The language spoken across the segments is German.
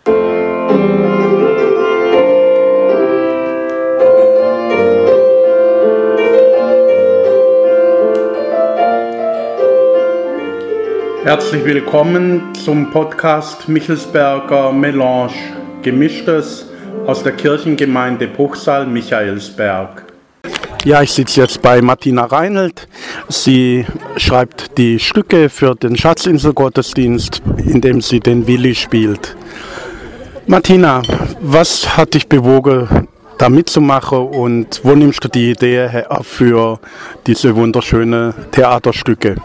Herzlich willkommen zum Podcast Michelsberger Melange, Gemischtes aus der Kirchengemeinde Bruchsal Michaelsberg. Ja, ich sitze jetzt bei Martina Reinelt. Sie schreibt die Stücke für den Schatzinselgottesdienst, in dem sie den Willi spielt. Martina, was hat dich bewogen, da mitzumachen und wo nimmst du die Idee her für diese wunderschönen Theaterstücke?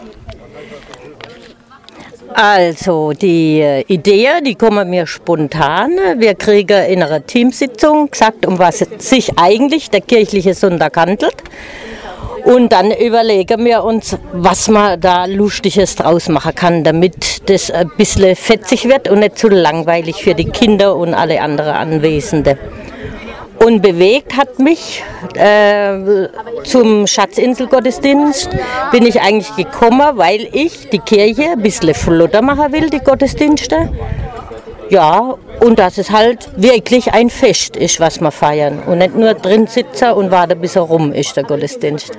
Also die Idee, die kommen mir spontan. Wir kriegen in einer Teamsitzung gesagt, um was sich eigentlich der kirchliche Sonntag handelt. Und dann überlegen wir uns, was man da Lustiges draus machen kann, damit das ein bisschen fetzig wird und nicht zu langweilig für die Kinder und alle anderen Anwesenden. Und bewegt hat mich zum Schatzinselgottesdienst bin ich eigentlich gekommen, weil ich die Kirche ein bisschen flotter machen will, die Gottesdienste. Ja, und dass es halt wirklich ein Fest ist, was wir feiern. Und nicht nur drin sitzen und warten, bis er rum ist, der Gottesdienst.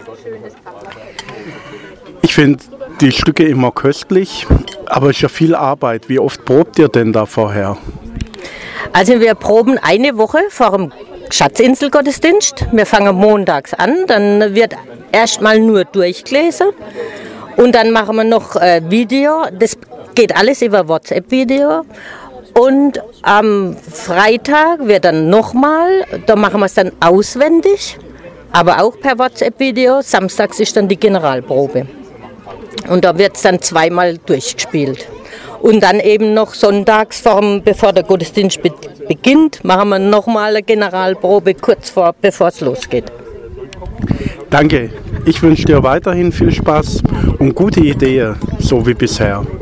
Ich finde die Stücke immer köstlich, aber es ist ja viel Arbeit. Wie oft probt ihr denn da vorher? Also wir proben eine Woche vor dem Schatzinselgottesdienst. Wir fangen montags an, dann wird erstmal nur durchgelesen und dann machen wir noch Video. Das geht alles über WhatsApp-Video. Und am Freitag wird dann nochmal, da machen wir es dann auswendig, aber auch per WhatsApp-Video. Samstags ist dann die Generalprobe. Und da wird es dann zweimal durchgespielt. Und dann eben noch sonntags, bevor der Gottesdienst beginnt, machen wir nochmal eine Generalprobe kurz bevor es losgeht. Danke. Ich wünsche dir weiterhin viel Spaß und gute Ideen, so wie bisher.